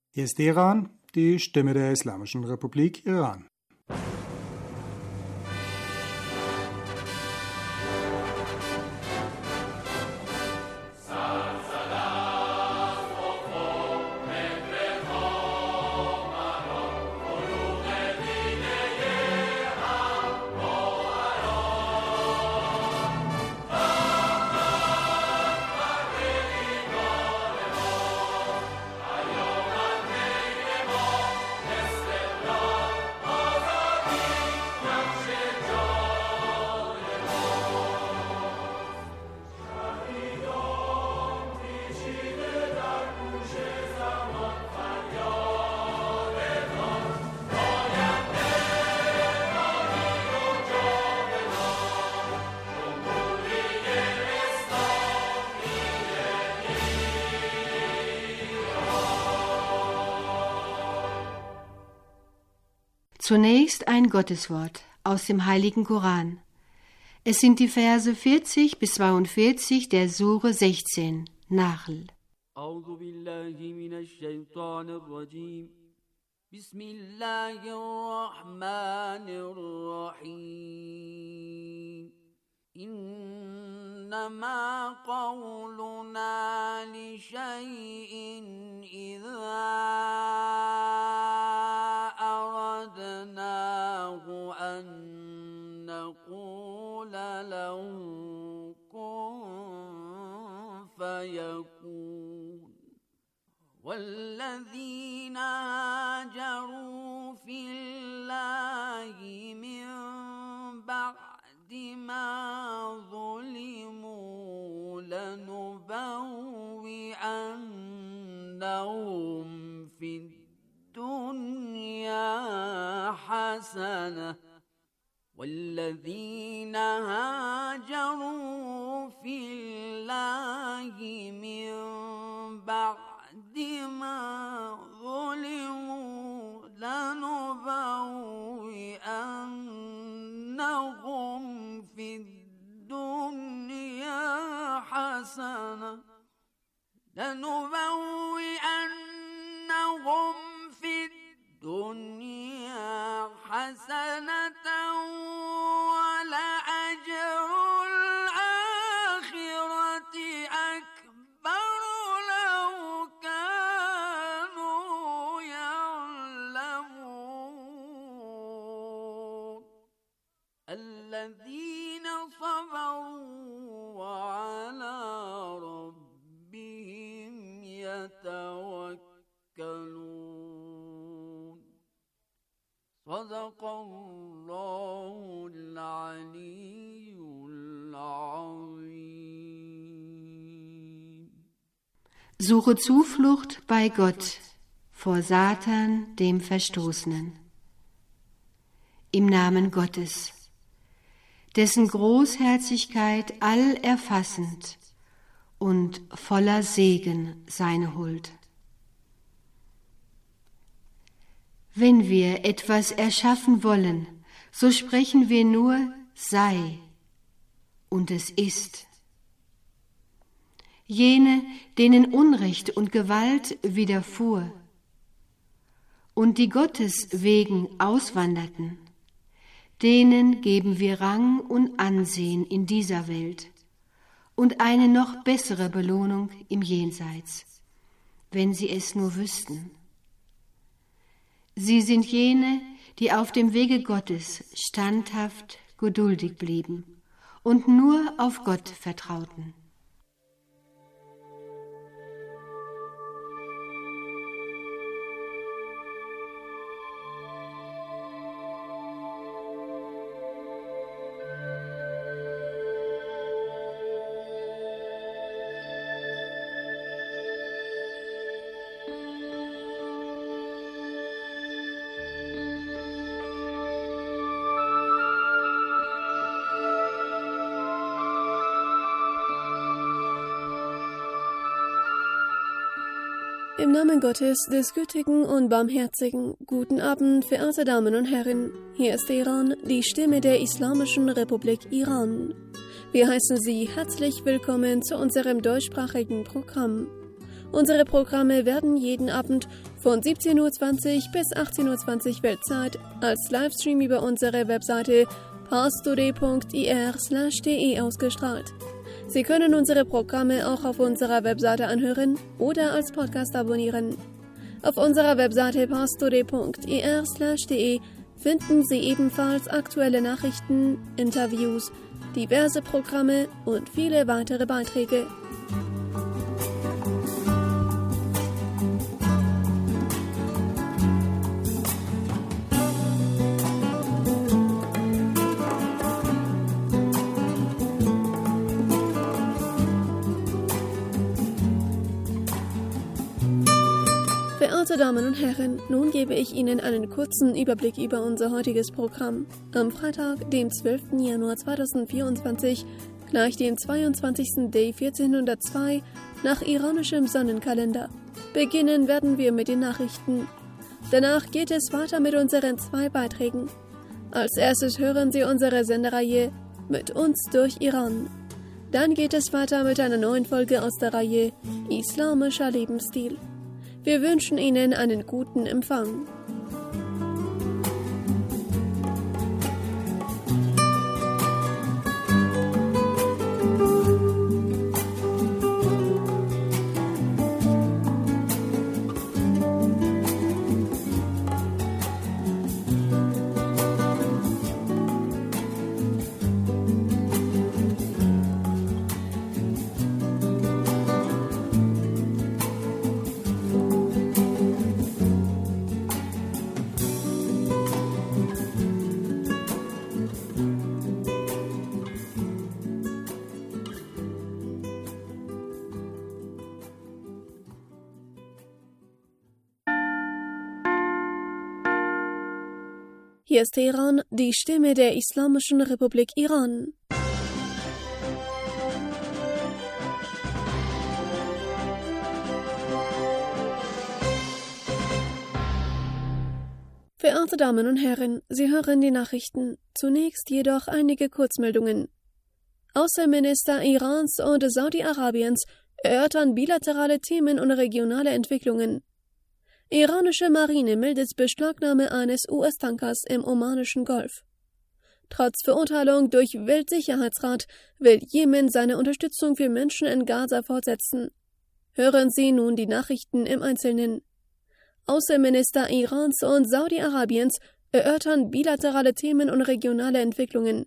Hier ist Iran, die Stimme der Islamischen Republik Iran. Zunächst ein Gotteswort aus dem Heiligen Koran. Es sind die Verse 40 bis 42 der Sure 16, Nahl. A'udhu billahi minash shaitanir rajim. Bismillahirrahmanirrahim. إنما قولنا لشيء إذا أردناه أن نقول له كن فيكون والذين هاجروا في الله من بعد ما ظلموا لنبوئنهم في الدنيا حسنة والذين هاجروا في الله من بعد ما ظلموا لنبوئنهم في الدنيا حسنة ولأجر الآخرة أكبر لو كانوا يعلمون الذين صبروا وعلى ربهم يتوكلون صدق الله العلي العظيم. Suche Zuflucht bei Gott vor Satan, dem Verstoßenen. Im Namen Gottes, dessen Großherzigkeit allerfassend und voller Segen seine Huld. Wenn wir etwas erschaffen wollen, so sprechen wir nur sei, und es ist. Jene, denen Unrecht und Gewalt widerfuhr und die Gottes wegen auswanderten, denen geben wir Rang und Ansehen in dieser Welt und eine noch bessere Belohnung im Jenseits, wenn sie es nur wüssten. Sie sind jene, die auf dem Wege Gottes standhaft, geduldig blieben und nur auf Gott vertrauten. Im Namen Gottes, des Gütigen und Barmherzigen, guten Abend, verehrte Damen und Herren. Hier ist Iran, die Stimme der Islamischen Republik Iran. Wir heißen Sie herzlich willkommen zu unserem deutschsprachigen Programm. Unsere Programme werden jeden Abend von 17:20 Uhr bis 18:20 Uhr Weltzeit als Livestream über unsere Webseite parstoday.ir/de ausgestrahlt. Sie können unsere Programme auch auf unserer Webseite anhören oder als Podcast abonnieren. Auf unserer Webseite parstoday.ir/de finden Sie ebenfalls aktuelle Nachrichten, Interviews, diverse Programme und viele weitere Beiträge. Verehrte Damen und Herren, nun gebe ich Ihnen einen kurzen Überblick über unser heutiges Programm. Am Freitag, dem 12. Januar 2024, gleich dem 22. Day 1402 nach iranischem Sonnenkalender. Beginnen werden wir mit den Nachrichten. Danach geht es weiter mit unseren 2 Beiträgen. Als erstes hören Sie unsere Sendereihe Mit uns durch Iran. Dann geht es weiter mit einer neuen Folge aus der Reihe Islamischer Lebensstil. Wir wünschen Ihnen einen guten Empfang. Hier ist Teheran, die Stimme der Islamischen Republik Iran. Verehrte Damen und Herren, Sie hören die Nachrichten. Zunächst jedoch einige Kurzmeldungen. Außenminister Irans und Saudi-Arabiens erörtern bilaterale Themen und regionale Entwicklungen. Iranische Marine meldet Beschlagnahme eines US-Tankers im Omanischen Golf. Trotz Verurteilung durch Weltsicherheitsrat will Jemen seine Unterstützung für Menschen in Gaza fortsetzen. Hören Sie nun die Nachrichten im Einzelnen. Außenminister Irans und Saudi-Arabiens erörtern bilaterale Themen und regionale Entwicklungen.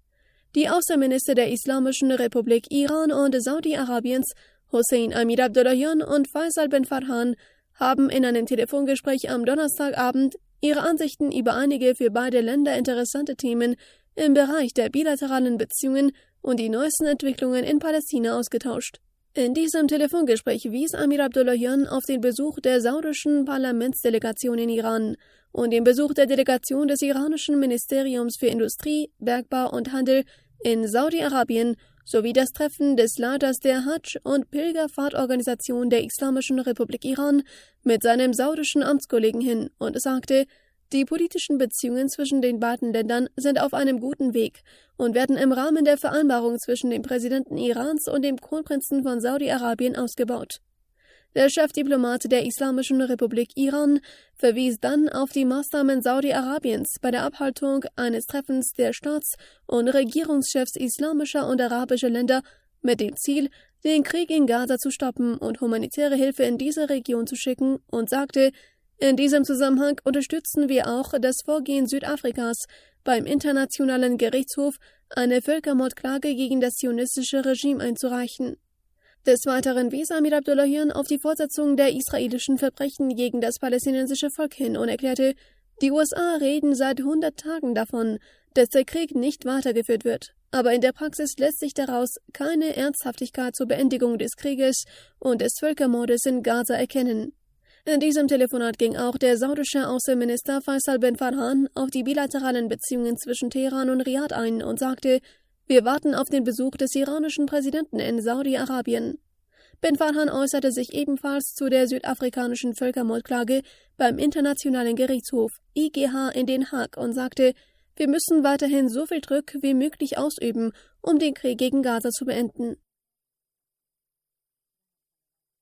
Die Außenminister der Islamischen Republik Iran und Saudi-Arabiens, Hossein Amir Abdollahian und Faisal bin Farhan, haben in einem Telefongespräch am Donnerstagabend ihre Ansichten über einige für beide Länder interessante Themen im Bereich der bilateralen Beziehungen und die neuesten Entwicklungen in Palästina ausgetauscht. In diesem Telefongespräch wies Amir Abdollahian auf den Besuch der saudischen Parlamentsdelegation in Iran und den Besuch der Delegation des iranischen Ministeriums für Industrie, Bergbau und Handel in Saudi-Arabien sowie das Treffen des Leiters der Hadsch- und Pilgerfahrtorganisation der Islamischen Republik Iran mit seinem saudischen Amtskollegen hin und sagte, die politischen Beziehungen zwischen den beiden Ländern sind auf einem guten Weg und werden im Rahmen der Vereinbarung zwischen dem Präsidenten Irans und dem Kronprinzen von Saudi-Arabien ausgebaut. Der Chefdiplomat der Islamischen Republik Iran verwies dann auf die Maßnahmen Saudi-Arabiens bei der Abhaltung eines Treffens der Staats- und Regierungschefs islamischer und arabischer Länder mit dem Ziel, den Krieg in Gaza zu stoppen und humanitäre Hilfe in diese Region zu schicken und sagte, in diesem Zusammenhang unterstützen wir auch das Vorgehen Südafrikas, beim Internationalen Gerichtshof eine Völkermordklage gegen das zionistische Regime einzureichen. Des Weiteren wies Amir Abdollahian auf die Fortsetzung der israelischen Verbrechen gegen das palästinensische Volk hin und erklärte, die USA reden seit 100 Tagen davon, dass der Krieg nicht weitergeführt wird. Aber in der Praxis lässt sich daraus keine Ernsthaftigkeit zur Beendigung des Krieges und des Völkermordes in Gaza erkennen. In diesem Telefonat ging auch der saudische Außenminister Faisal bin Farhan auf die bilateralen Beziehungen zwischen Teheran und Riad ein und sagte, wir warten auf den Besuch des iranischen Präsidenten in Saudi-Arabien. Bin Farhan äußerte sich ebenfalls zu der südafrikanischen Völkermordklage beim Internationalen Gerichtshof IGH in Den Haag und sagte, wir müssen weiterhin so viel Druck wie möglich ausüben, um den Krieg gegen Gaza zu beenden.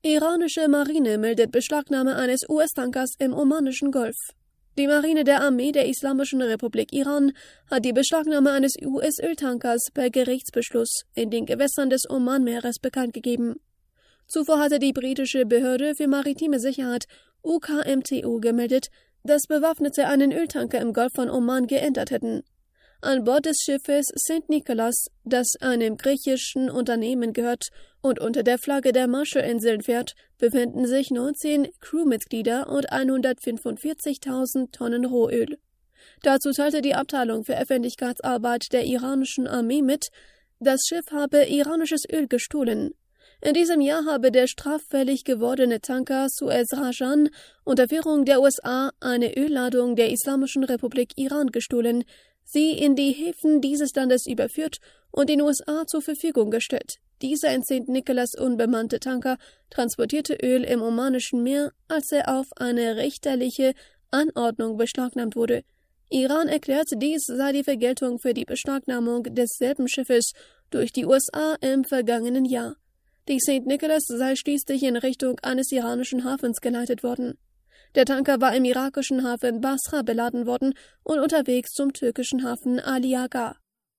Iranische Marine meldet Beschlagnahme eines US-Tankers im Omanischen Golf. Die Marine der Armee der Islamischen Republik Iran hat die Beschlagnahme eines US-Öltankers per Gerichtsbeschluss in den Gewässern des Omanmeeres bekannt gegeben. Zuvor hatte die britische Behörde für maritime Sicherheit UKMTO gemeldet, dass Bewaffnete einen Öltanker im Golf von Oman geentert hätten. An Bord des Schiffes St. Nicholas, das einem griechischen Unternehmen gehört und unter der Flagge der Marshallinseln fährt, befinden sich 19 Crewmitglieder und 145.000 Tonnen Rohöl. Dazu teilte die Abteilung für Öffentlichkeitsarbeit der iranischen Armee mit, das Schiff habe iranisches Öl gestohlen. In diesem Jahr habe der straffällig gewordene Tanker Suez Rajan unter Führung der USA eine Ölladung der Islamischen Republik Iran gestohlen, sie in die Häfen dieses Landes überführt und den USA zur Verfügung gestellt. Dieser in St. Nicholas unbemannte Tanker transportierte Öl im Omanischen Meer, als er auf eine richterliche Anordnung beschlagnahmt wurde. Iran erklärt, dies sei die Vergeltung für die Beschlagnahmung desselben Schiffes durch die USA im vergangenen Jahr. Die St. Nicholas sei schließlich in Richtung eines iranischen Hafens geleitet worden. Der Tanker war im irakischen Hafen Basra beladen worden und unterwegs zum türkischen Hafen Ali Aga.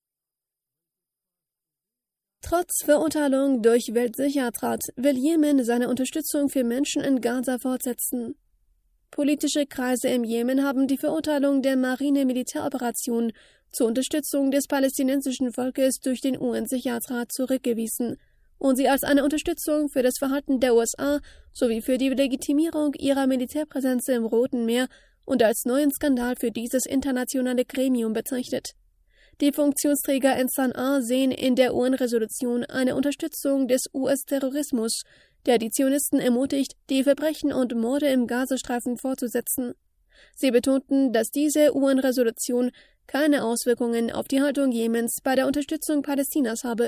Trotz Verurteilung durch Weltsicherheitsrat will Jemen seine Unterstützung für Menschen in Gaza fortsetzen. Politische Kreise im Jemen haben die Verurteilung der Marine-Militäroperation zur Unterstützung des palästinensischen Volkes durch den UN-Sicherheitsrat zurückgewiesen und sie als eine Unterstützung für das Verhalten der USA sowie für die Legitimierung ihrer Militärpräsenz im Roten Meer und als neuen Skandal für dieses internationale Gremium bezeichnet. Die Funktionsträger in Sanaa sehen in der UN-Resolution eine Unterstützung des US-Terrorismus, der die Zionisten ermutigt, die Verbrechen und Morde im Gazastreifen fortzusetzen. Sie betonten, dass diese UN-Resolution keine Auswirkungen auf die Haltung Jemens bei der Unterstützung Palästinas habe.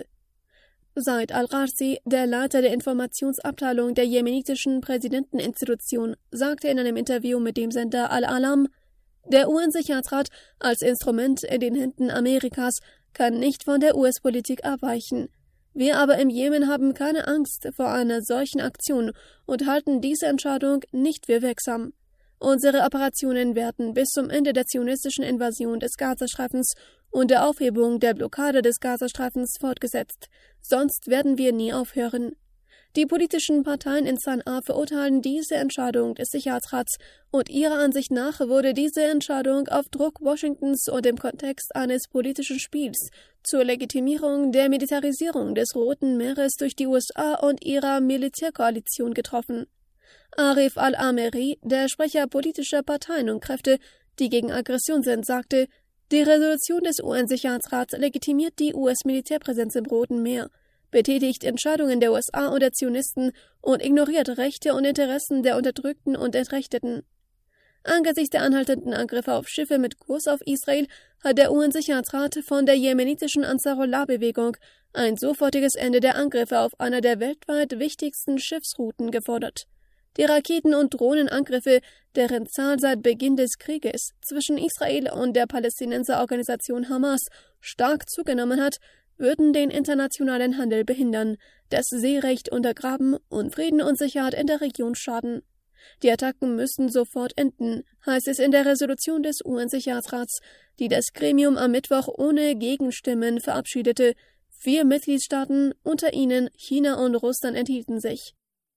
Said al-Gharsi, der Leiter der Informationsabteilung der jemenitischen Präsidenteninstitution, sagte in einem Interview mit dem Sender Al-Alam, der UN-Sicherheitsrat als Instrument in den Händen Amerikas kann nicht von der US-Politik abweichen. Wir aber im Jemen haben keine Angst vor einer solchen Aktion und halten diese Entscheidung nicht für wirksam. Unsere Operationen werden bis zum Ende der zionistischen Invasion des Gazastreifens und der Aufhebung der Blockade des Gazastreifens fortgesetzt. Sonst werden wir nie aufhören. Die politischen Parteien in Sanaa verurteilen diese Entscheidung des Sicherheitsrats und ihrer Ansicht nach wurde diese Entscheidung auf Druck Washingtons und im Kontext eines politischen Spiels zur Legitimierung der Militarisierung des Roten Meeres durch die USA und ihrer Militärkoalition getroffen. Arif al-Ameri, der Sprecher politischer Parteien und Kräfte, die gegen Aggression sind, sagte, die Resolution des UN-Sicherheitsrats legitimiert die US-Militärpräsenz im Roten Meer, betätigt Entscheidungen der USA und der Zionisten und ignoriert Rechte und Interessen der Unterdrückten und Entrechteten. Angesichts der anhaltenden Angriffe auf Schiffe mit Kurs auf Israel hat der UN-Sicherheitsrat von der jemenitischen Ansarullah-Bewegung ein sofortiges Ende der Angriffe auf einer der weltweit wichtigsten Schiffsrouten gefordert. Die Raketen- und Drohnenangriffe, deren Zahl seit Beginn des Krieges zwischen Israel und der Palästinenserorganisation Hamas stark zugenommen hat, würden den internationalen Handel behindern, das Seerecht untergraben und Frieden und Sicherheit in der Region schaden. Die Attacken müssen sofort enden, heißt es in der Resolution des UN-Sicherheitsrats, die das Gremium am Mittwoch ohne Gegenstimmen verabschiedete. 4 Mitgliedstaaten, unter ihnen China und Russland, enthielten sich.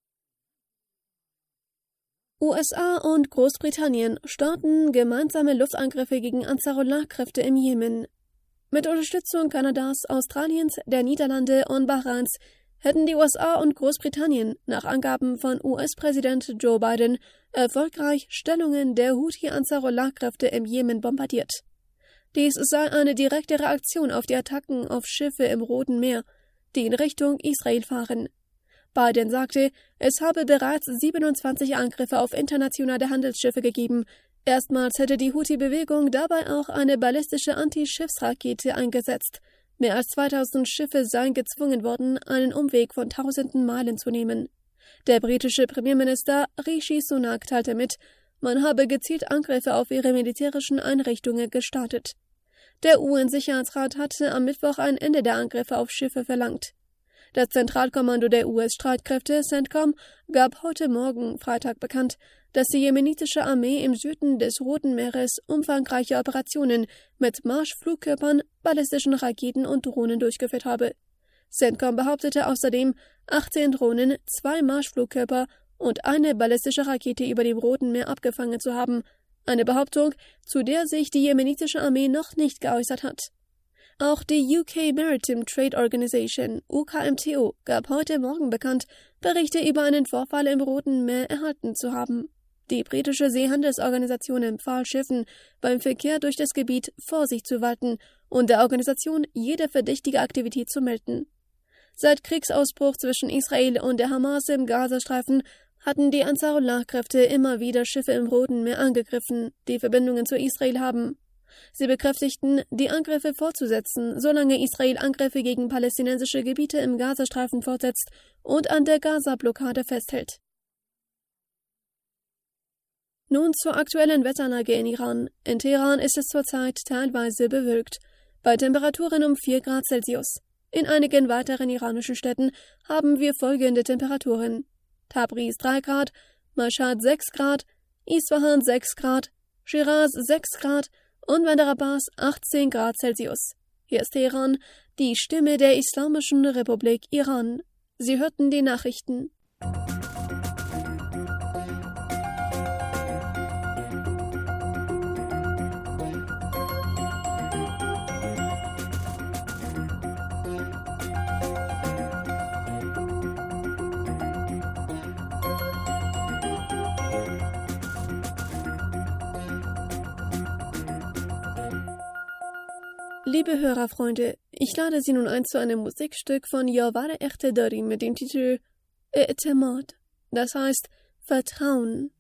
USA und Großbritannien starten gemeinsame Luftangriffe gegen Ansarullah-Kräfte im Jemen. Mit Unterstützung Kanadas, Australiens, der Niederlande und Bahrains hätten die USA und Großbritannien nach Angaben von US-Präsident Joe Biden erfolgreich Stellungen der Houthi-Ansarullah-Kräfte im Jemen bombardiert. Dies sei eine direkte Reaktion auf die Attacken auf Schiffe im Roten Meer, die in Richtung Israel fahren. Biden sagte, es habe bereits 27 Angriffe auf internationale Handelsschiffe gegeben. Erstmals hätte die Houthi-Bewegung dabei auch eine ballistische Anti-Schiffsrakete eingesetzt. Mehr als 2000 Schiffe seien gezwungen worden, einen Umweg von tausenden Meilen zu nehmen. Der britische Premierminister Rishi Sunak teilte mit, man habe gezielt Angriffe auf ihre militärischen Einrichtungen gestartet. Der UN-Sicherheitsrat hatte am Mittwoch ein Ende der Angriffe auf Schiffe verlangt. Das Zentralkommando der US-Streitkräfte, CENTCOM, gab heute Morgen, Freitag, bekannt, dass die jemenitische Armee im Süden des Roten Meeres umfangreiche Operationen mit Marschflugkörpern, ballistischen Raketen und Drohnen durchgeführt habe. CENTCOM behauptete außerdem, 18 Drohnen, 2 Marschflugkörper und eine ballistische Rakete über dem Roten Meer abgefangen zu haben, eine Behauptung, zu der sich die jemenitische Armee noch nicht geäußert hat. Auch die UK Maritime Trade Organization, UKMTO, gab heute Morgen bekannt, Berichte über einen Vorfall im Roten Meer erhalten zu haben. Die britische Seehandelsorganisation empfahl Schiffen, beim Verkehr durch das Gebiet Vorsicht zu walten und der Organisation jede verdächtige Aktivität zu melden. Seit Kriegsausbruch zwischen Israel und der Hamas im Gazastreifen hatten die Ansarullah-Kräfte immer wieder Schiffe im Roten Meer angegriffen, die Verbindungen zu Israel haben. Sie bekräftigten, die Angriffe fortzusetzen, solange Israel Angriffe gegen palästinensische Gebiete im Gazastreifen fortsetzt und an der Gaza-Blockade festhält. Nun zur aktuellen Wetterlage in Iran. In Teheran ist es zurzeit teilweise bewölkt, bei Temperaturen um 4 Grad Celsius. In einigen weiteren iranischen Städten haben wir folgende Temperaturen: Tabriz 3 Grad, Mashhad 6 Grad, Isfahan 6 Grad, Shiraz 6 Grad und Bandar Abbas 18 Grad Celsius. Hier ist Teheran, die Stimme der Islamischen Republik Iran. Sie hörten die Nachrichten. Liebe Hörerfreunde, ich lade Sie nun ein zu einem Musikstück von Yawar Ehtedari mit dem Titel E'temad, das heißt Vertrauen.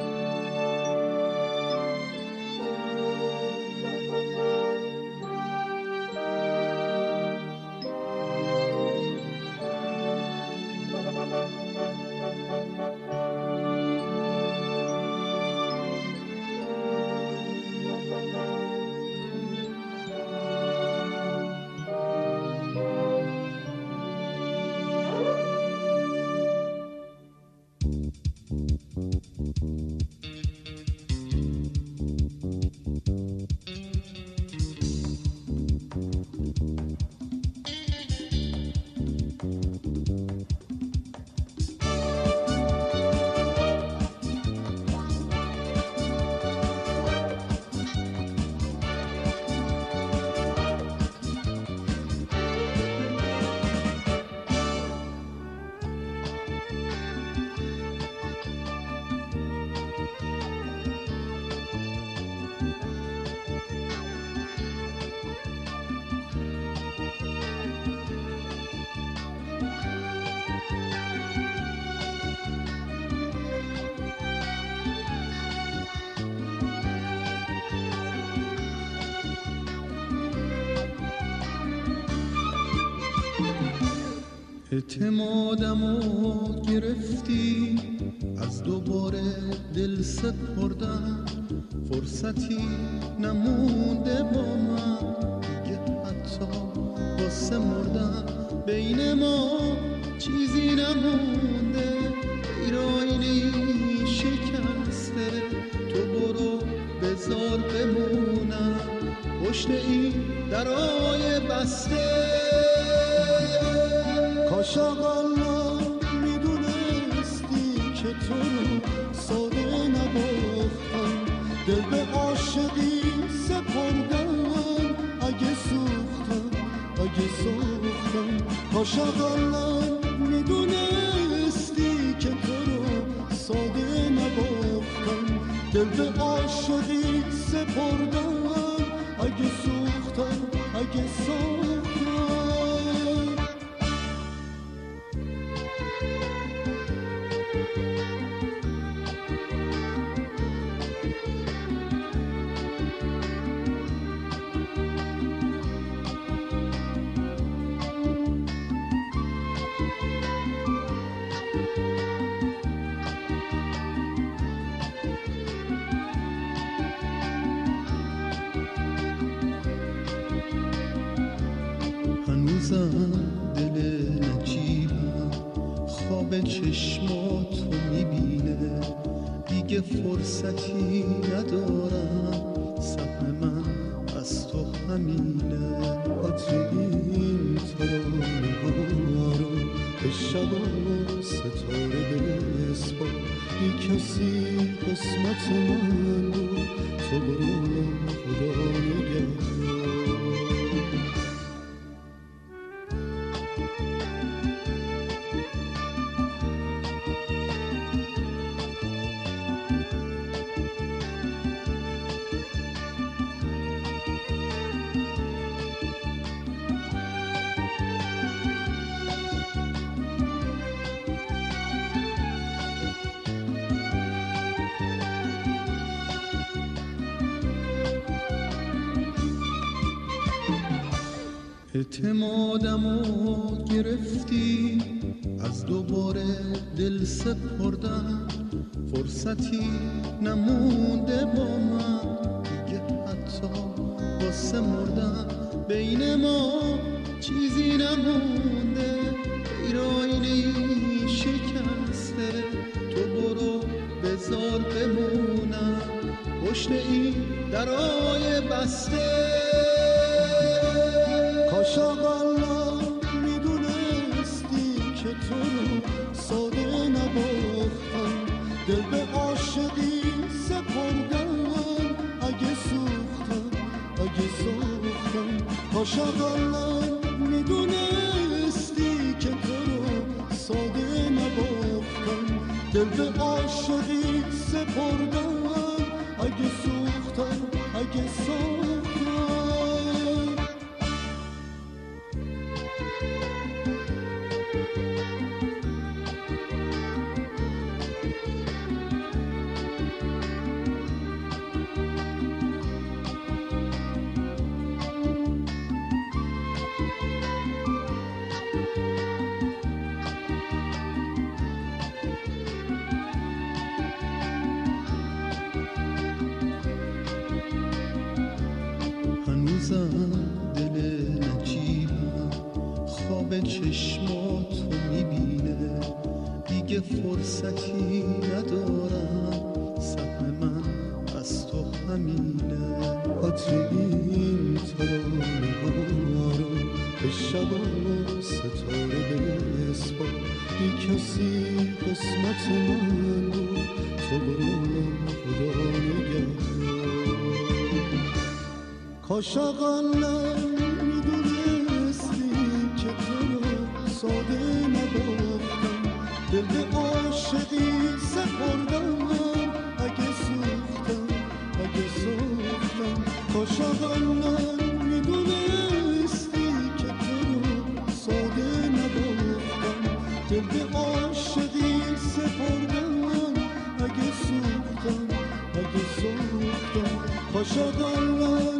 اعتمادمو گرفتی از دوباره دل سپردم فرصتی نمونده با من دیگه حتی واسه مردم بین ما چیزی نمونده ایرانی شکسته تو برو بذار بمونم پشت این درای بسته کاش اقلا میدونستی که تو رو ساده نباختم دل به عاشقی سپردم اگه سوختم کاش اقلا میدونستی که تو رو ساده نباختم دل به عاشقی سپردم اگه سوختم هنوزم دل نجیب خواب چشماتو میبینه، دیگه فرصتی ندارم، سهم من از تو همینه. عطر این ترانه ها رو به شب و ستاره بسپار، بی کسی قسمت من بود، تو برو خدا نگهدار. اعتمادمو گرفتی، از دوباره دل سپردم، فرصتی نمونده با من، دیگه حتی واسه مردم بین ما چیزی نمونده، غیر آینه‌ای شکسته، تو برو بذار بمونم پشت این درای بسته. کاش اقلا میدونستی که تو رو ساده نباختم، دل به عاشقی سپردم، اگه سوختم کاش اقلا میدونستی که تو رو ساده نباختم، دل به عاشقی سپردم، اگه سوختم دل نجیبم خواب چشماتو میبینه، دیگه فرصتی ندارم، سهم من از تو همینه. عطر این ترانه ها رو به شب و ستاره بسپار، بی کسی قسمت من بود، تو برو خدا نگهدار. کاش اقلا میدونستی که تو رو ساده نباختم، دل به عاشقی سپردم، اگه سوختم کاش اقلا میدونستی که تو رو ساده نباختم، دل به عاشقی سپردم، اگه سوختم کاش اقلا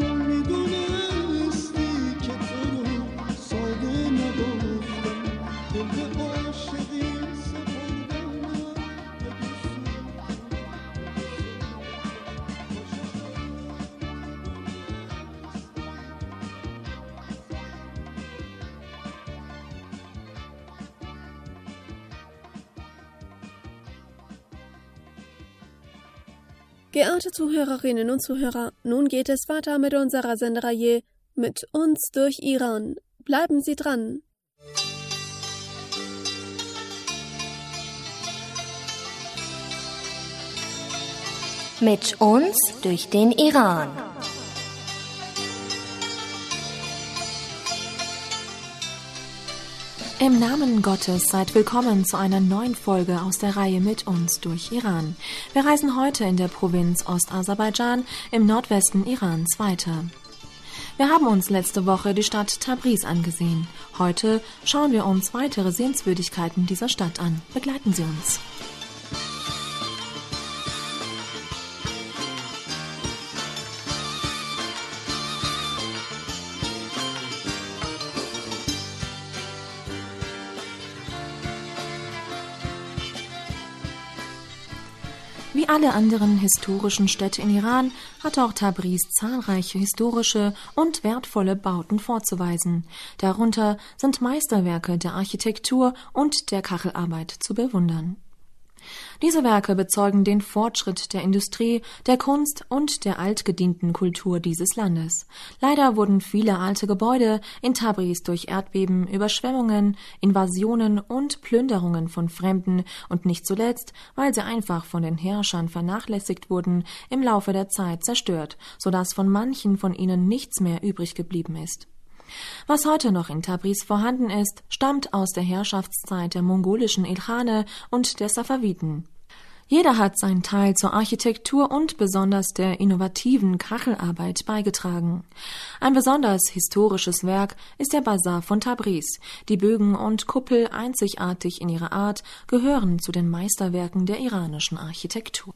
Geehrte Zuhörerinnen und Zuhörer, nun geht es weiter mit unserer Sendereihe Mit uns durch Iran. Bleiben Sie dran! Mit uns durch den Iran. Im Namen Gottes seid willkommen zu einer neuen Folge aus der Reihe Mit uns durch Iran. Wir reisen heute in der Provinz Ostaserbaidschan im Nordwesten Irans weiter. Wir haben uns letzte Woche die Stadt Tabriz angesehen. Heute schauen wir uns weitere Sehenswürdigkeiten dieser Stadt an. Begleiten Sie uns. Wie alle anderen historischen Städte in Iran hat auch Tabriz zahlreiche historische und wertvolle Bauten vorzuweisen. Darunter sind Meisterwerke der Architektur und der Kachelarbeit zu bewundern. Diese Werke bezeugen den Fortschritt der Industrie, der Kunst und der altgedienten Kultur dieses Landes. Leider wurden viele alte Gebäude in Tabriz durch Erdbeben, Überschwemmungen, Invasionen und Plünderungen von Fremden und nicht zuletzt, weil sie einfach von den Herrschern vernachlässigt wurden, im Laufe der Zeit zerstört, sodass von manchen von ihnen nichts mehr übrig geblieben ist. Was heute noch in Tabriz vorhanden ist, stammt aus der Herrschaftszeit der mongolischen Ilkhane und der Safawiden. Jeder hat seinen Teil zur Architektur und besonders der innovativen Kachelarbeit beigetragen. Ein besonders historisches Werk ist der Basar von Tabriz. Die Bögen und Kuppel, einzigartig in ihrer Art, gehören zu den Meisterwerken der iranischen Architektur.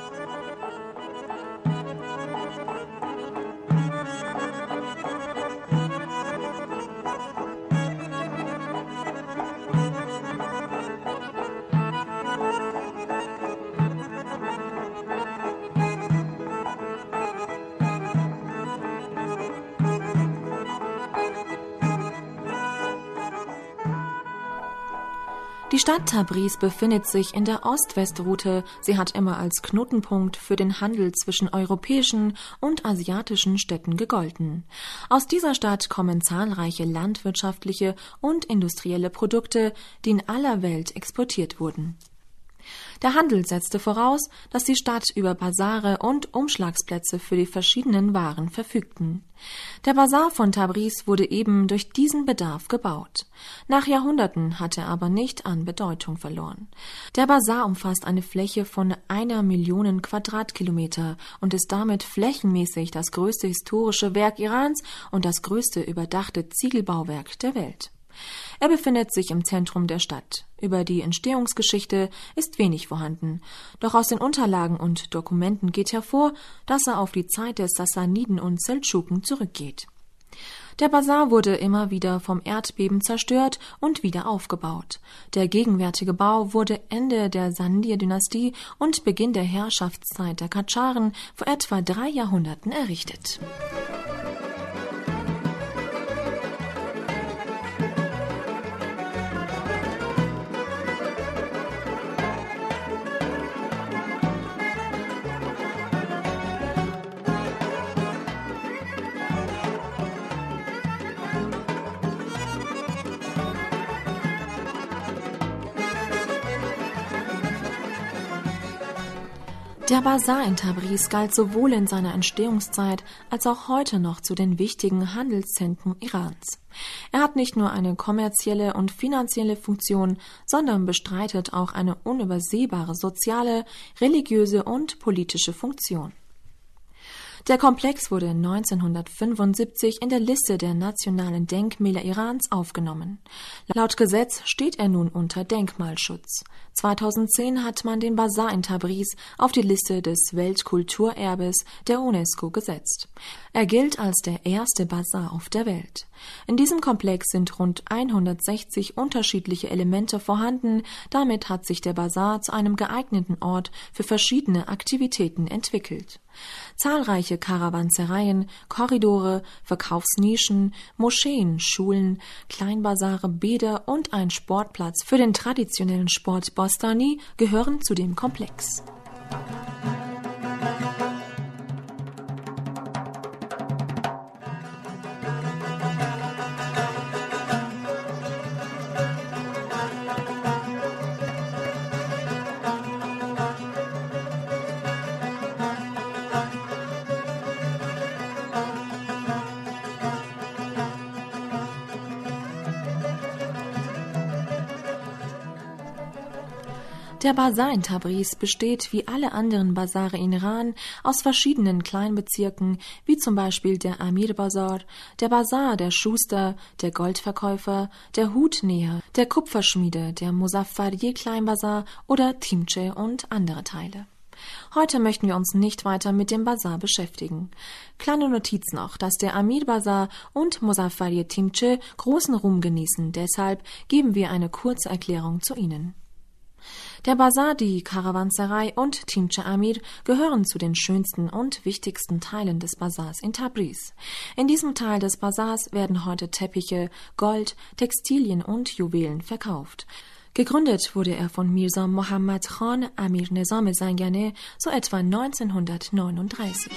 Die Stadt Tabriz befindet sich in der Ost-West-Route. Sie hat immer als Knotenpunkt für den Handel zwischen europäischen und asiatischen Städten gegolten. Aus dieser Stadt kommen zahlreiche landwirtschaftliche und industrielle Produkte, die in aller Welt exportiert wurden. Der Handel setzte voraus, dass die Stadt über Basare und Umschlagsplätze für die verschiedenen Waren verfügten. Der Basar von Tabriz wurde eben durch diesen Bedarf gebaut. Nach Jahrhunderten hat er aber nicht an Bedeutung verloren. Der Basar umfasst eine Fläche von 1 Million Quadratkilometer und ist damit flächenmäßig das größte historische Werk Irans und das größte überdachte Ziegelbauwerk der Welt. Er befindet sich im Zentrum der Stadt. Über die Entstehungsgeschichte ist wenig vorhanden. Doch aus den Unterlagen und Dokumenten geht hervor, dass er auf die Zeit der Sassaniden und Seldschuken zurückgeht. Der Basar wurde immer wieder vom Erdbeben zerstört und wieder aufgebaut. Der gegenwärtige Bau wurde Ende der Sandir-Dynastie und Beginn der Herrschaftszeit der Kadscharen vor etwa 3 Jahrhunderten errichtet. Der Basar in Tabriz galt sowohl in seiner Entstehungszeit als auch heute noch zu den wichtigen Handelszentren Irans. Er hat nicht nur eine kommerzielle und finanzielle Funktion, sondern bestreitet auch eine unübersehbare soziale, religiöse und politische Funktion. Der Komplex wurde 1975 in der Liste der nationalen Denkmäler Irans aufgenommen. Laut Gesetz steht er nun unter Denkmalschutz. 2010 hat man den Basar in Tabriz auf die Liste des Weltkulturerbes der UNESCO gesetzt. Er gilt als der erste Basar auf der Welt. In diesem Komplex sind rund 160 unterschiedliche Elemente vorhanden. Damit hat sich der Basar zu einem geeigneten Ort für verschiedene Aktivitäten entwickelt. Zahlreiche Karawansereien, Korridore, Verkaufsnischen, Moscheen, Schulen, Kleinbasare, Bäder und ein Sportplatz für den traditionellen Sport Bostani gehören zu dem Komplex. Der Basar in Tabriz besteht wie alle anderen Basare in Iran aus verschiedenen Kleinbezirken, wie zum Beispiel der Amir Bazar, der Basar der Schuster, der Goldverkäufer, der Hutnäher, der Kupferschmiede, der Muzaffarieh Kleinbasar oder Timche und andere Teile. Heute möchten wir uns nicht weiter mit dem Basar beschäftigen. Kleine Notiz noch, dass der Amir Bazar und Muzaffarieh Timche großen Ruhm genießen, deshalb geben wir eine kurze Erklärung zu ihnen. Der Bazar, die Karawanserei und Timche Amir gehören zu den schönsten und wichtigsten Teilen des Bazars in Tabriz. In diesem Teil des Bazars werden heute Teppiche, Gold, Textilien und Juwelen verkauft. Gegründet wurde er von Mirza Mohammad Khan Amir Nizam Zanganeh so etwa 1939.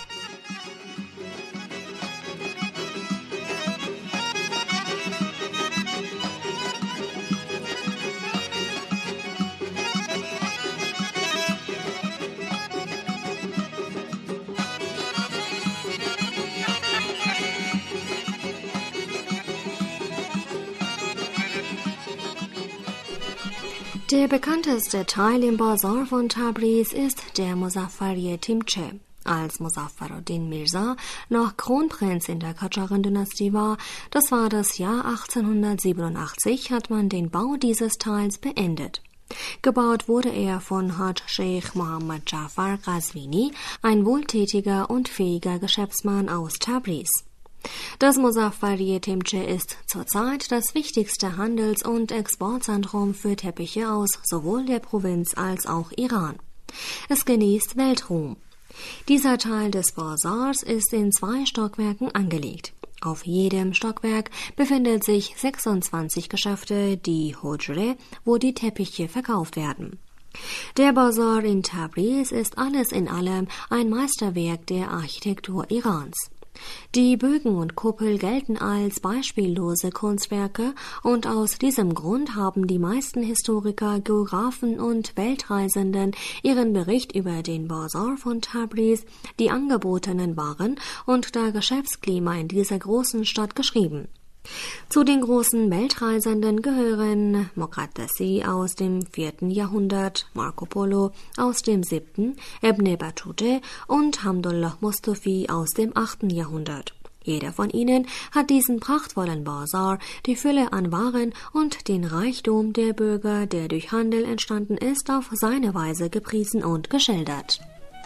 Der bekannteste Teil im Bazar von Tabriz ist der Muzaffariye Timche. Als Muzaffaruddin Mirza noch Kronprinz in der Kadscharen-Dynastie war, das war das Jahr 1887, hat man den Bau dieses Teils beendet. Gebaut wurde er von Haj Sheikh Mohammad Jafar Ghazvini, ein wohltätiger und fähiger Geschäftsmann aus Tabriz. Das Muzaffariye Timche ist zurzeit das wichtigste Handels- und Exportzentrum für Teppiche aus sowohl der Provinz als auch Iran. Es genießt Weltruhm. Dieser Teil des Bazars ist in 2 Stockwerken angelegt. Auf jedem Stockwerk befindet sich 26 Geschäfte, die Hujre, wo die Teppiche verkauft werden. Der Bazar in Tabriz ist alles in allem ein Meisterwerk der Architektur Irans. Die Bögen und Kuppel gelten als beispiellose Kunstwerke und aus diesem Grund haben die meisten Historiker, Geographen und Weltreisenden ihren Bericht über den Bazar von Tabriz, die angebotenen Waren und das Geschäftsklima in dieser großen Stadt geschrieben. Zu den großen Weltreisenden gehören Muqaddasi aus dem 4. Jahrhundert, Marco Polo aus dem 7., Ibn Battuta und Hamdullah Mustafi aus dem 8. Jahrhundert. Jeder von ihnen hat diesen prachtvollen Bazar, die Fülle an Waren und den Reichtum der Bürger, der durch Handel entstanden ist, auf seine Weise gepriesen und geschildert.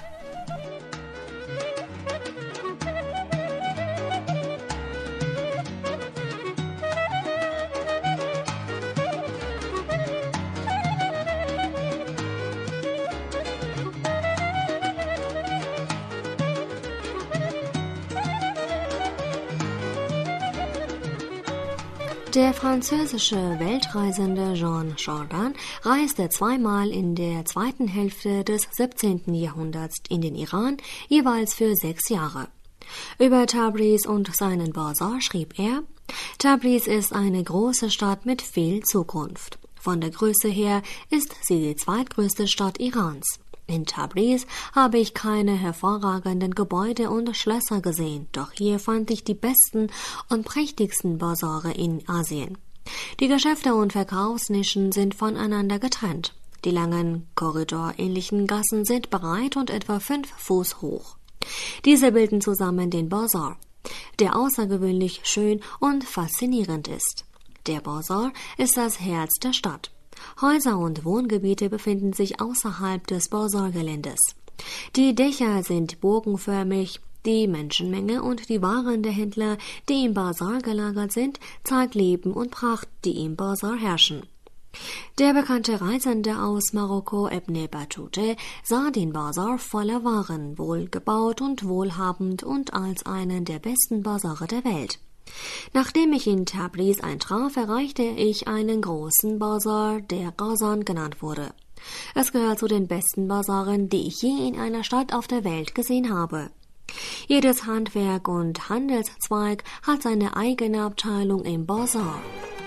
Der französische Weltreisende Jean Jourdan reiste 2-mal in der zweiten Hälfte des 17. Jahrhunderts in den Iran, jeweils für 6 Jahre. Über Tabriz und seinen Bazar schrieb er: Tabriz ist eine große Stadt mit viel Zukunft. Von der Größe her ist sie die zweitgrößte Stadt Irans. In Tabriz habe ich keine hervorragenden Gebäude und Schlösser gesehen, doch hier fand ich die besten und prächtigsten Bazare in Asien. Die Geschäfte und Verkaufsnischen sind voneinander getrennt. Die langen, korridorähnlichen Gassen sind breit und etwa 5 Fuß hoch. Diese bilden zusammen den Bazar, der außergewöhnlich schön und faszinierend ist. Der Bazar ist das Herz der Stadt. Häuser und Wohngebiete befinden sich außerhalb des Bazargeländes. Die Dächer sind bogenförmig, die Menschenmenge und die Waren der Händler, die im Bazar gelagert sind, zeigt Leben und Pracht, die im Bazar herrschen. Der bekannte Reisende aus Marokko, Ibn Battuta, sah den Bazar voller Waren, wohlgebaut und wohlhabend und als einen der besten Bazare der Welt. Nachdem ich in Tabriz eintraf, erreichte ich einen großen Bazar, der Ghazan genannt wurde. Es gehört zu den besten Bazaren, die ich je in einer Stadt auf der Welt gesehen habe. Jedes Handwerk und Handelszweig hat seine eigene Abteilung im Bazar.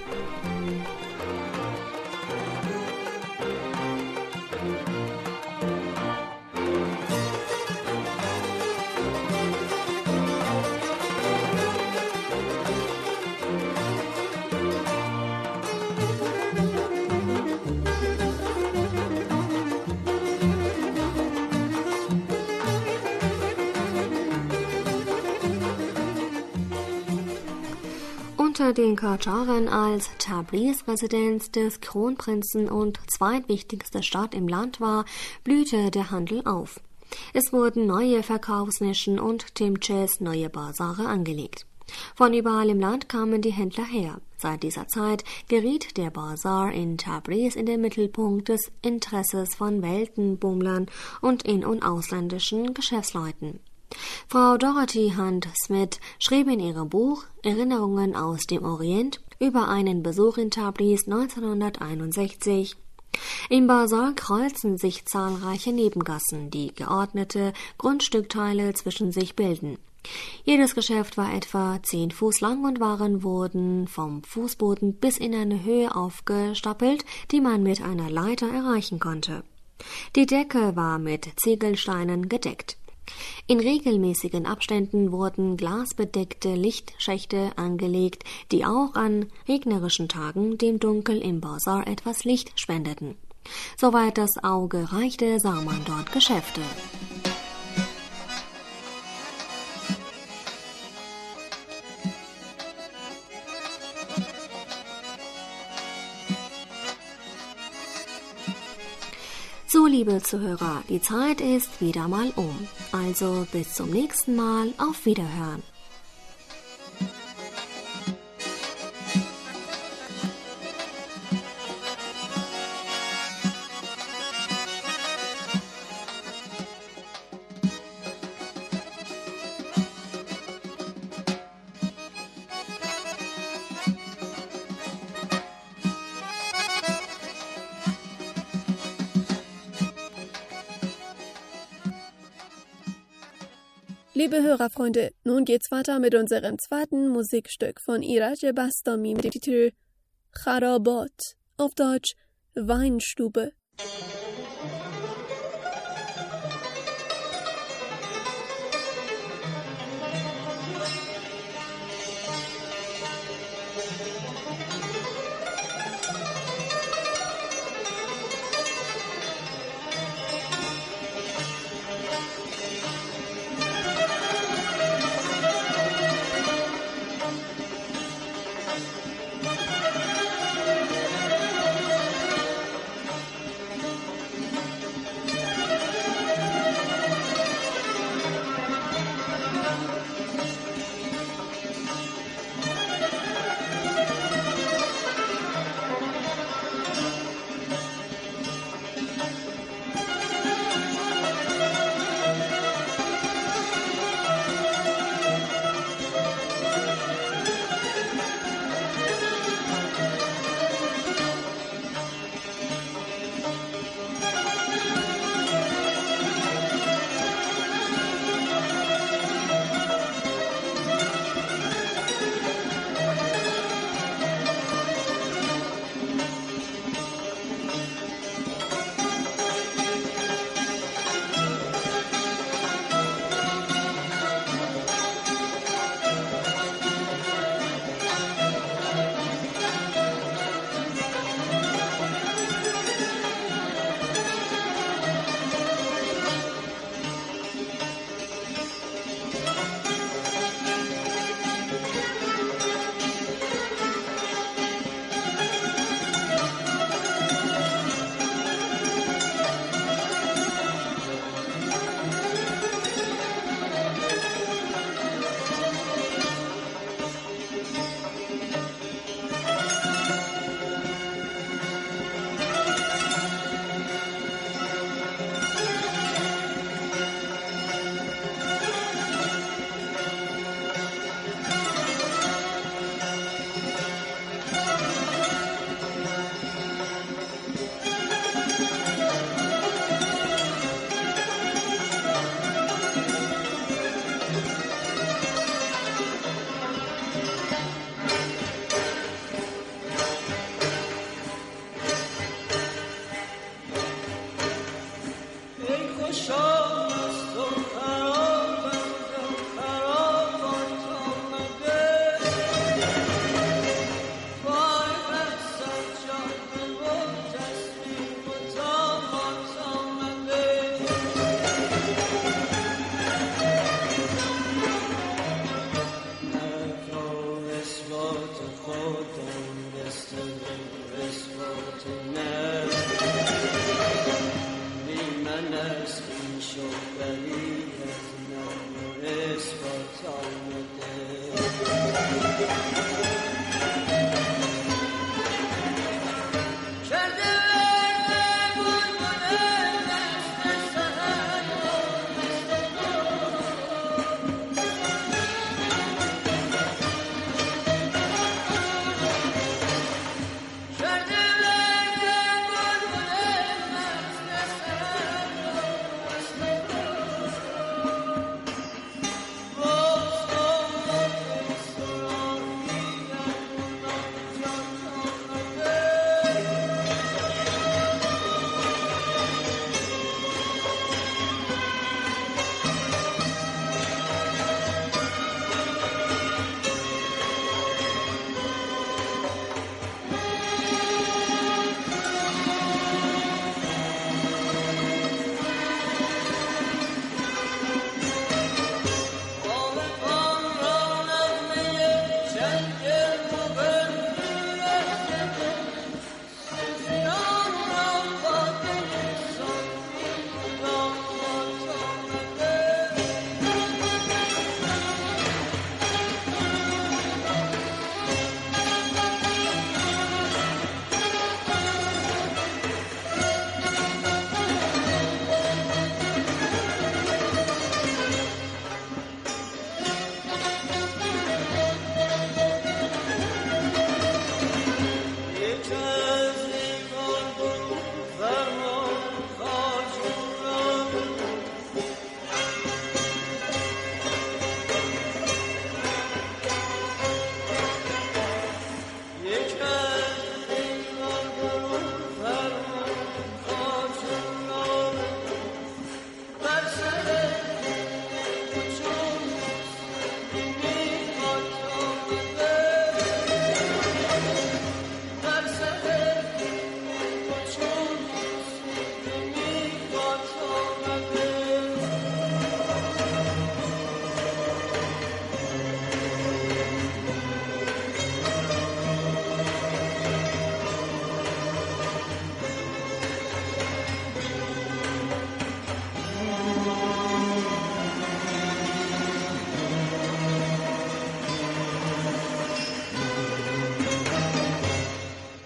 Unter den Kadscharen als Tabriz Residenz des Kronprinzen und zweitwichtigste Stadt im Land war, blühte der Handel auf. Es wurden neue Verkaufsnischen und Timches neue Bazare angelegt. Von überall im Land kamen die Händler her. Seit dieser Zeit geriet der Bazar in Tabriz in den Mittelpunkt des Interesses von Weltenbummlern und in- und ausländischen Geschäftsleuten. Frau Dorothy Hunt Smith schrieb in ihrem Buch Erinnerungen aus dem Orient über einen Besuch in Tabriz 1961: Im Bazar kreuzen sich zahlreiche Nebengassen, die geordnete Grundstückteile zwischen sich bilden. Jedes Geschäft war etwa 10 Fuß lang und Waren wurden vom Fußboden bis in eine Höhe aufgestapelt, die man mit einer Leiter erreichen konnte. Die Decke war mit Ziegelsteinen gedeckt. In regelmäßigen Abständen wurden glasbedeckte Lichtschächte angelegt, die auch an regnerischen Tagen dem Dunkel im Bazar etwas Licht spendeten. Soweit das Auge reichte, sah man dort Geschäfte. So, liebe Zuhörer, die Zeit ist wieder mal um. Also bis zum nächsten Mal, auf Wiederhören. Liebe Hörerfreunde, nun geht's weiter mit unserem zweiten Musikstück von Iraj Bastami mit dem Titel Kharabat, auf Deutsch Weinstube.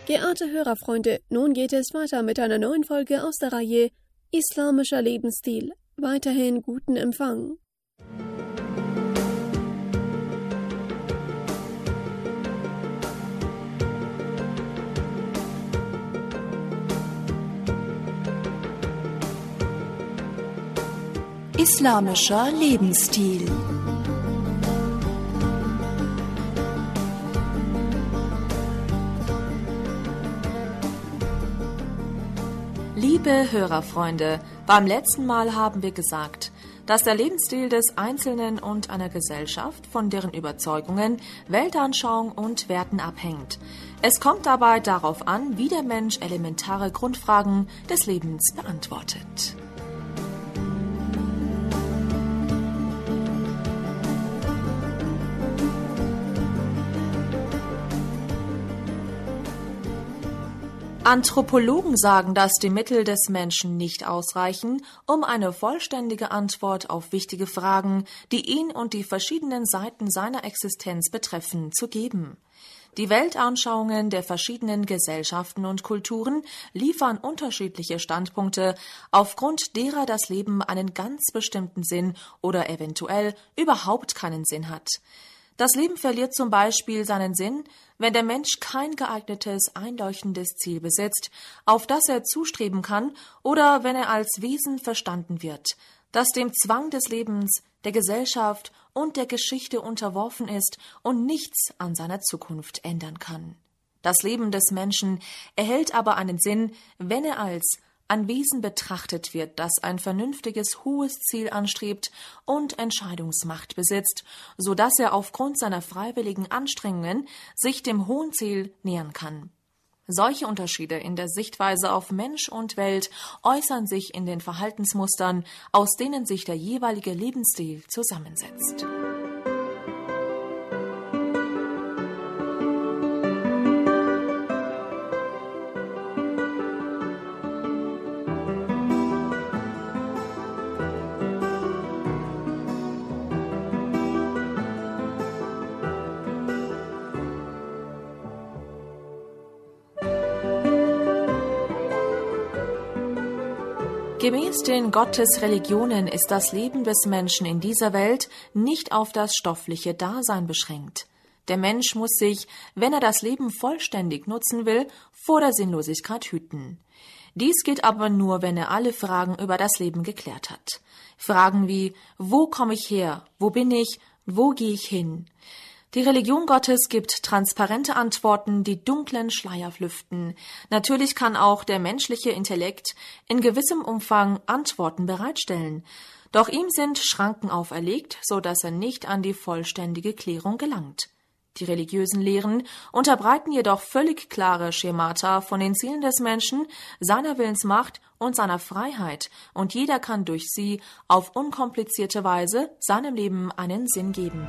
Geehrte Hörerfreunde, nun geht es weiter mit einer neuen Folge aus der Reihe Islamischer Lebensstil. Weiterhin guten Empfang. Islamischer Lebensstil. Liebe Hörerfreunde, beim letzten Mal haben wir gesagt, dass der Lebensstil des Einzelnen und einer Gesellschaft von deren Überzeugungen, Weltanschauung und Werten abhängt. Es kommt dabei darauf an, wie der Mensch elementare Grundfragen des Lebens beantwortet. Anthropologen sagen, dass die Mittel des Menschen nicht ausreichen, um eine vollständige Antwort auf wichtige Fragen, die ihn und die verschiedenen Seiten seiner Existenz betreffen, zu geben. Die Weltanschauungen der verschiedenen Gesellschaften und Kulturen liefern unterschiedliche Standpunkte, aufgrund derer das Leben einen ganz bestimmten Sinn oder eventuell überhaupt keinen Sinn hat. Das Leben verliert zum Beispiel seinen Sinn, wenn der Mensch kein geeignetes, einleuchtendes Ziel besitzt, auf das er zustreben kann, oder wenn er als Wesen verstanden wird, das dem Zwang des Lebens, der Gesellschaft und der Geschichte unterworfen ist und nichts an seiner Zukunft ändern kann. Das Leben des Menschen erhält aber einen Sinn, wenn er als ein Wesen betrachtet wird, das ein vernünftiges, hohes Ziel anstrebt und Entscheidungsmacht besitzt, so dass er aufgrund seiner freiwilligen Anstrengungen sich dem hohen Ziel nähern kann. Solche Unterschiede in der Sichtweise auf Mensch und Welt äußern sich in den Verhaltensmustern, aus denen sich der jeweilige Lebensstil zusammensetzt. Gemäß den Gottesreligionen ist das Leben des Menschen in dieser Welt nicht auf das stoffliche Dasein beschränkt. Der Mensch muss sich, wenn er das Leben vollständig nutzen will, vor der Sinnlosigkeit hüten. Dies geht aber nur, wenn er alle Fragen über das Leben geklärt hat. Fragen wie: Wo komme ich her? Wo bin ich? Wo gehe ich hin? Die Religion Gottes gibt transparente Antworten, die dunklen Schleier lüften. Natürlich kann auch der menschliche Intellekt in gewissem Umfang Antworten bereitstellen. Doch ihm sind Schranken auferlegt, so dass er nicht an die vollständige Klärung gelangt. Die religiösen Lehren unterbreiten jedoch völlig klare Schemata von den Zielen des Menschen, seiner Willensmacht und seiner Freiheit, und jeder kann durch sie auf unkomplizierte Weise seinem Leben einen Sinn geben.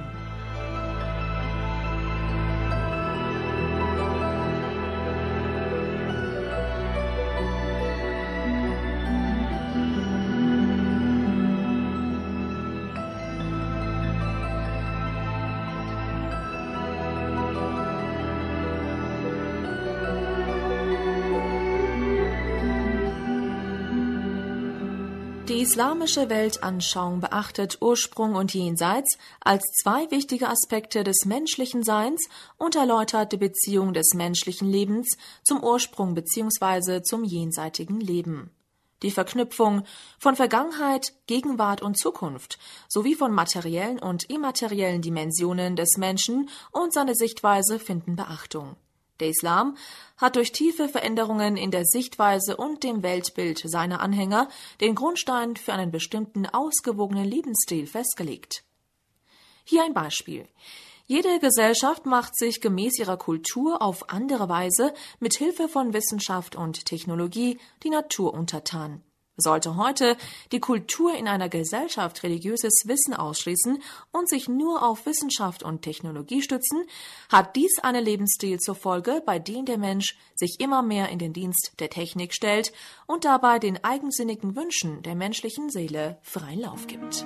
Die islamische Weltanschauung beachtet Ursprung und Jenseits als zwei wichtige Aspekte des menschlichen Seins und erläutert die Beziehung des menschlichen Lebens zum Ursprung bzw. zum jenseitigen Leben. Die Verknüpfung von Vergangenheit, Gegenwart und Zukunft sowie von materiellen und immateriellen Dimensionen des Menschen und seine Sichtweise finden Beachtung. Der Islam hat durch tiefe Veränderungen in der Sichtweise und dem Weltbild seiner Anhänger den Grundstein für einen bestimmten ausgewogenen Lebensstil festgelegt. Hier ein Beispiel. Jede Gesellschaft macht sich gemäß ihrer Kultur auf andere Weise mit Hilfe von Wissenschaft und Technologie die Natur untertan. Sollte heute die Kultur in einer Gesellschaft religiöses Wissen ausschließen und sich nur auf Wissenschaft und Technologie stützen, hat dies einen Lebensstil zur Folge, bei dem der Mensch sich immer mehr in den Dienst der Technik stellt und dabei den eigensinnigen Wünschen der menschlichen Seele freien Lauf gibt.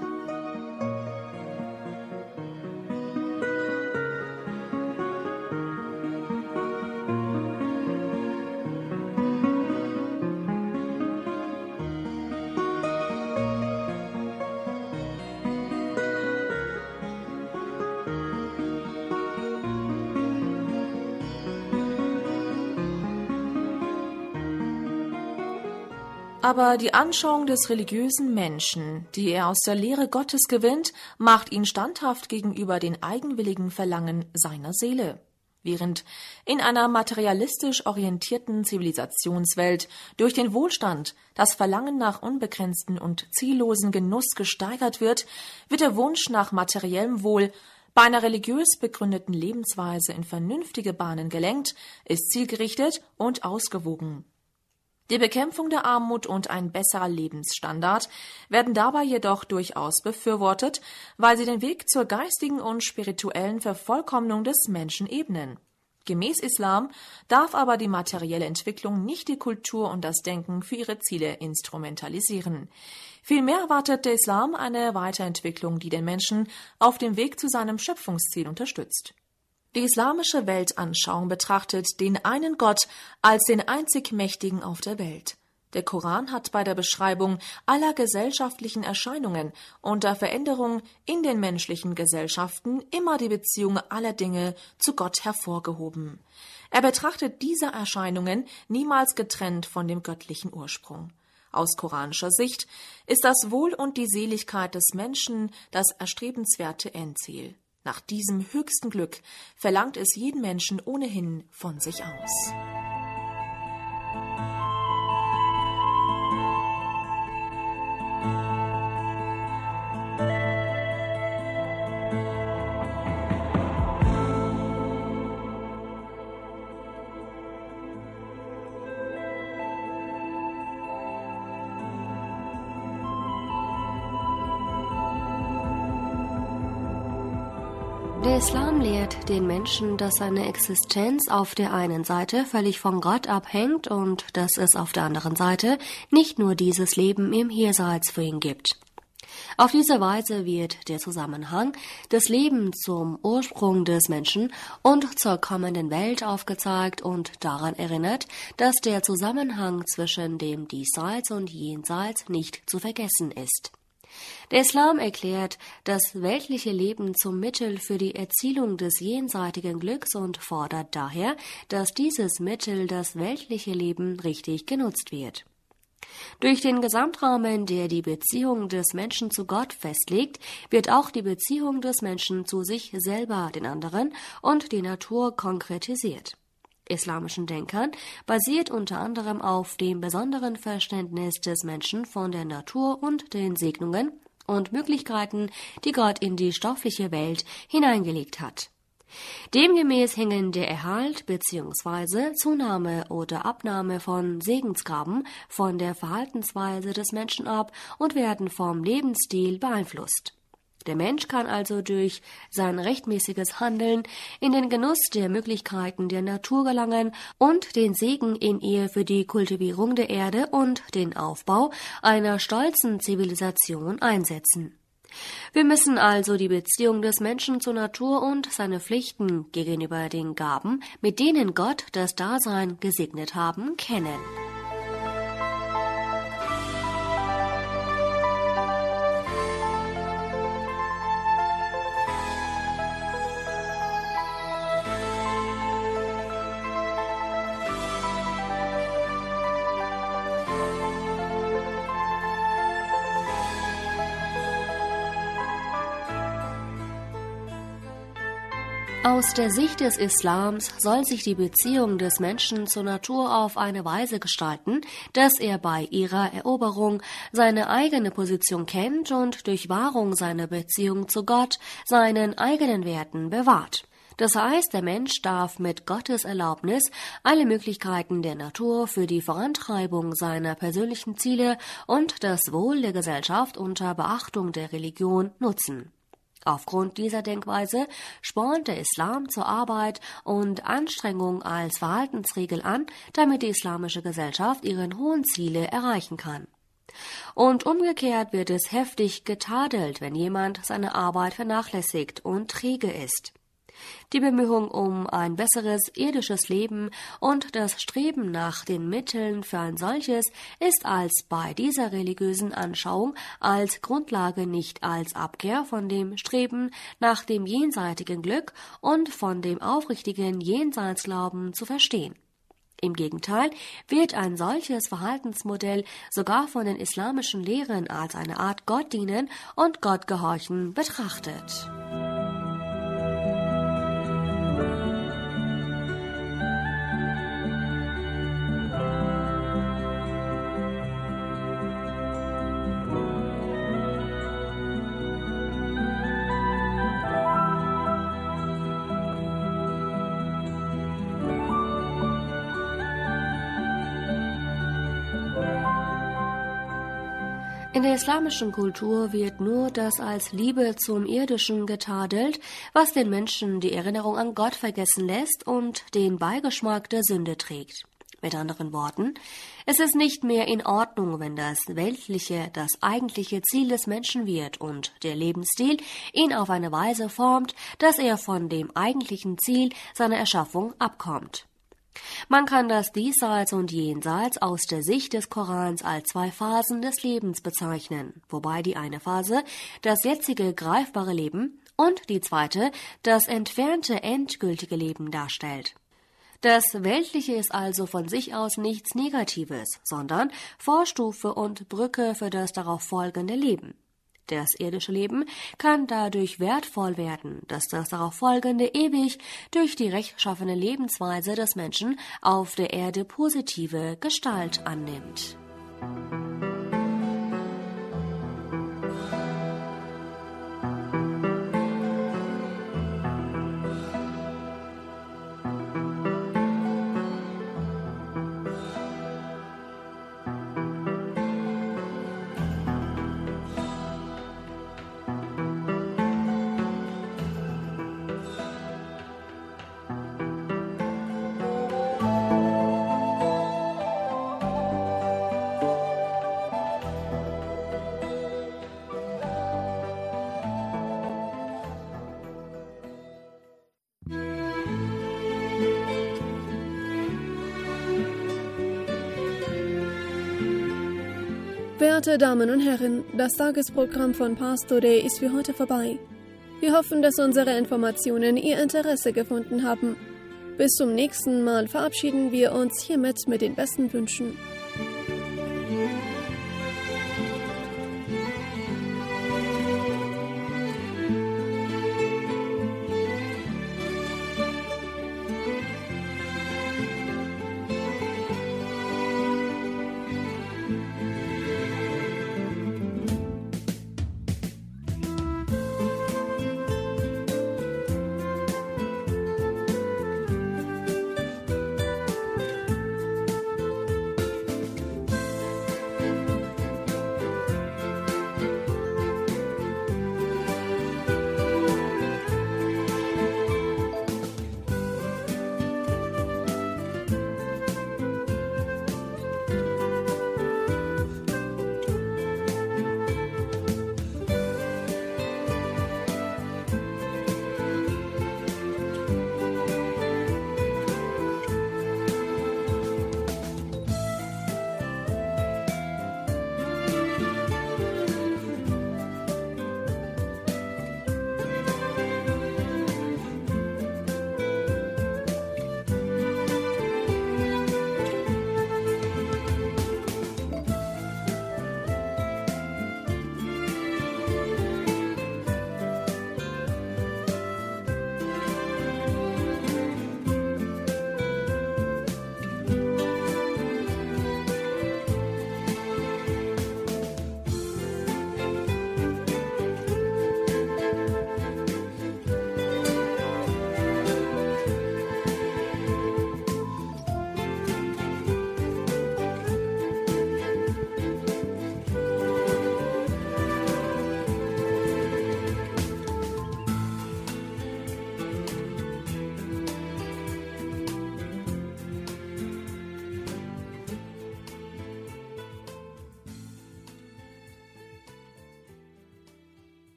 Aber die Anschauung des religiösen Menschen, die er aus der Lehre Gottes gewinnt, macht ihn standhaft gegenüber den eigenwilligen Verlangen seiner Seele. Während in einer materialistisch orientierten Zivilisationswelt durch den Wohlstand das Verlangen nach unbegrenzten und ziellosen Genuss gesteigert wird, wird der Wunsch nach materiellem Wohl bei einer religiös begründeten Lebensweise in vernünftige Bahnen gelenkt, ist zielgerichtet und ausgewogen. Die Bekämpfung der Armut und ein besserer Lebensstandard werden dabei jedoch durchaus befürwortet, weil sie den Weg zur geistigen und spirituellen Vervollkommnung des Menschen ebnen. Gemäß Islam darf aber die materielle Entwicklung nicht die Kultur und das Denken für ihre Ziele instrumentalisieren. Vielmehr erwartet der Islam eine Weiterentwicklung, die den Menschen auf dem Weg zu seinem Schöpfungsziel unterstützt. Die islamische Weltanschauung betrachtet den einen Gott als den einzig Mächtigen auf der Welt. Der Koran hat bei der Beschreibung aller gesellschaftlichen Erscheinungen und der Veränderung in den menschlichen Gesellschaften immer die Beziehung aller Dinge zu Gott hervorgehoben. Er betrachtet diese Erscheinungen niemals getrennt von dem göttlichen Ursprung. Aus koranischer Sicht ist das Wohl und die Seligkeit des Menschen das erstrebenswerte Endziel. Nach diesem höchsten Glück verlangt es jeden Menschen ohnehin von sich aus. Der Islam lehrt den Menschen, dass seine Existenz auf der einen Seite völlig von Gott abhängt und dass es auf der anderen Seite nicht nur dieses Leben im Jenseits für ihn gibt. Auf diese Weise wird der Zusammenhang des Lebens zum Ursprung des Menschen und zur kommenden Welt aufgezeigt und daran erinnert, dass der Zusammenhang zwischen dem Diesseits und Jenseits nicht zu vergessen ist. Der Islam erklärt das weltliche Leben zum Mittel für die Erzielung des jenseitigen Glücks und fordert daher, dass dieses Mittel, das weltliche Leben, richtig genutzt wird. Durch den Gesamtrahmen, der die Beziehung des Menschen zu Gott festlegt, wird auch die Beziehung des Menschen zu sich selber, den anderen und die Natur konkretisiert. Islamischen Denkern basiert unter anderem auf dem besonderen Verständnis des Menschen von der Natur und den Segnungen und Möglichkeiten, die Gott in die stoffliche Welt hineingelegt hat. Demgemäß hängen der Erhalt bzw. Zunahme oder Abnahme von Segensgaben von der Verhaltensweise des Menschen ab und werden vom Lebensstil beeinflusst. Der Mensch kann also durch sein rechtmäßiges Handeln in den Genuss der Möglichkeiten der Natur gelangen und den Segen in ihr für die Kultivierung der Erde und den Aufbau einer stolzen Zivilisation einsetzen. Wir müssen also die Beziehung des Menschen zur Natur und seine Pflichten gegenüber den Gaben, mit denen Gott das Dasein gesegnet haben, kennen. Aus der Sicht des Islams soll sich die Beziehung des Menschen zur Natur auf eine Weise gestalten, dass er bei ihrer Eroberung seine eigene Position kennt und durch Wahrung seiner Beziehung zu Gott seinen eigenen Werten bewahrt. Das heißt, der Mensch darf mit Gottes Erlaubnis alle Möglichkeiten der Natur für die Vorantreibung seiner persönlichen Ziele und das Wohl der Gesellschaft unter Beachtung der Religion nutzen. Aufgrund dieser Denkweise spornt der Islam zur Arbeit und Anstrengung als Verhaltensregel an, damit die islamische Gesellschaft ihre hohen Ziele erreichen kann. Und umgekehrt wird es heftig getadelt, wenn jemand seine Arbeit vernachlässigt und träge ist. Die Bemühung um ein besseres irdisches Leben und das Streben nach den Mitteln für ein solches ist als bei dieser religiösen Anschauung als Grundlage nicht als Abkehr von dem Streben nach dem jenseitigen Glück und von dem aufrichtigen Jenseitsglauben zu verstehen. Im Gegenteil wird ein solches Verhaltensmodell sogar von den islamischen Lehren als eine Art Gottdienen und Gottgehorchen betrachtet. In der islamischen Kultur wird nur das als Liebe zum Irdischen getadelt, was den Menschen die Erinnerung an Gott vergessen lässt und den Beigeschmack der Sünde trägt. Mit anderen Worten, es ist nicht mehr in Ordnung, wenn das Weltliche das eigentliche Ziel des Menschen wird und der Lebensstil ihn auf eine Weise formt, dass er von dem eigentlichen Ziel seiner Erschaffung abkommt. Man kann das Diesseits und Jenseits aus der Sicht des Korans als zwei Phasen des Lebens bezeichnen, wobei die eine Phase das jetzige greifbare Leben und die zweite das entfernte endgültige Leben darstellt. Das Weltliche ist also von sich aus nichts Negatives, sondern Vorstufe und Brücke für das darauf folgende Leben. Das irdische Leben kann dadurch wertvoll werden, dass das darauf folgende ewig durch die rechtschaffene Lebensweise des Menschen auf der Erde positive Gestalt annimmt. Verehrte Damen und Herren, das Tagesprogramm von Pastore ist für heute vorbei. Wir hoffen, dass unsere Informationen Ihr Interesse gefunden haben. Bis zum nächsten Mal verabschieden wir uns hiermit mit den besten Wünschen.